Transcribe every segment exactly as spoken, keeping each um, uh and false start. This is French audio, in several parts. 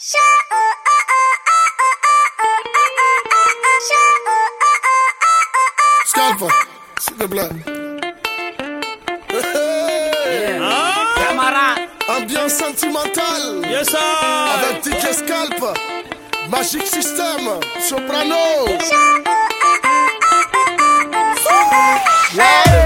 Scalpa, s'il te plaît. Yeah. Ah. Camarade. Ambiance sentimentale. Yes, sir. Avec D J Scalp, Magic System, Soprano. Yeah.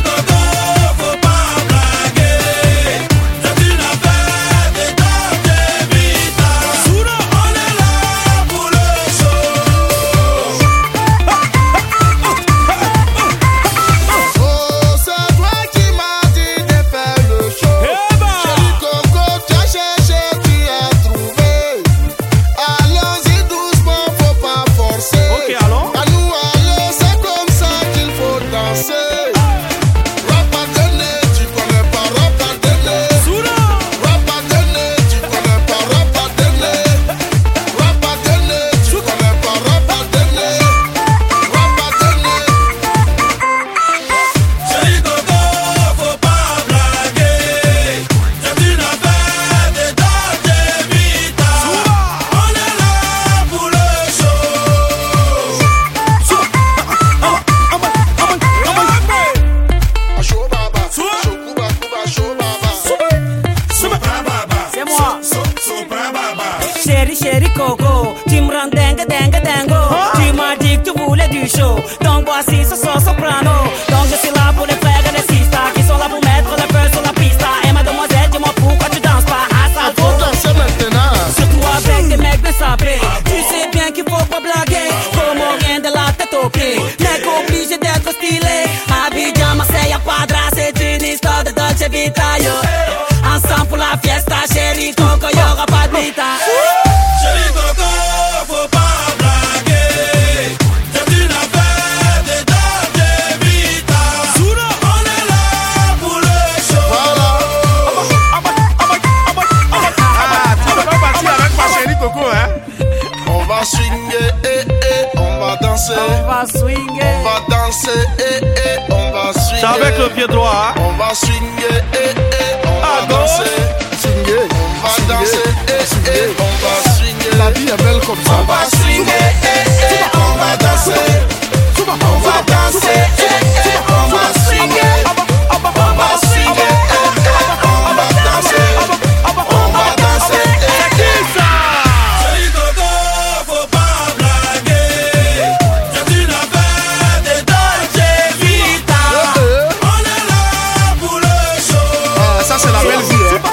Chérie, chérie Coco, tu me rends dingue, dingue, dingo. Tu m'as dit que tu voulais du show, donc voici ce son soprano. Donc je suis là pour les frères et les sisters qui sont là pour mettre le feu sur la piste. Et mademoiselle, dis-moi pourquoi tu danses pas à ça. Faut danser maintenant. Surtout avec des mecs bien sapés. Tu sais bien qu'il faut pas blaguer, comment rien de la tête aux pieds. Mec obligé d'être stylé. Abidjan, Marseille, Padra, c'est une histoire de Dolce Vita, yo. Ensemble pour la fiesta, chérie Coco, y'aura pas de vita. Chérie Coco, faut pas blaguer. C'est une affaire de Dolce Vita. On est là pour le show. Voilà. Ah, tu vas pas partir avec ma chérie Coco, hein? On va swinguer, eh, eh, on va danser. On va swinguer. On va danser, eh, eh, on va swinguer. C'est avec le pied droit, hein? On va swinguer, eh, eh, on À va gauche. danser. Swinguer, on va danser, eh, eh, on va swinguer. La vie est belle comme ça. On va swinguer, eh, eh, on va danser. On va danser, eh, eh, on va swinguer. On va swinguer, eh, eh, on va danser. On va danser, eh, eh. Chérie Coco, faut pas blaguer. C'est une affaire de Dolce Vita. On est là pour le show. Ah, ça, c'est la belle vie, hein.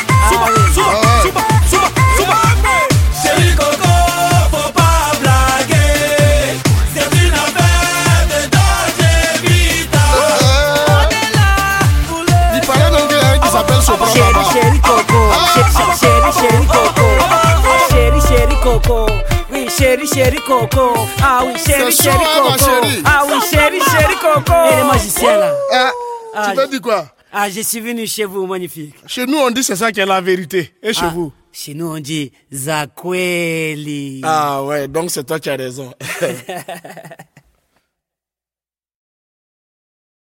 Chérie Coco, faut pas blaguer. C'est une affaire de Dolce Vita. Il paraît donc qu'il y a un qui s'appelle Soprano. Chérie, chérie Coco, Chérie, chérie, chérie Coco, chérie, chérie Coco, oui, chérie, chérie Coco, ah oui, chérie, C'est chérie chaud, hein, ma Coco, chérie. ah oui, chérie, chérie Coco. Et les magiciens là, Hein? Ah, Tu veux dire quoi? ah, je suis venu chez vous, magnifique. Chez nous, on dit c'est ça qui est la vérité. Et chez Ah, vous? chez nous on dit Zakweli. Ah ouais, donc c'est toi qui as raison.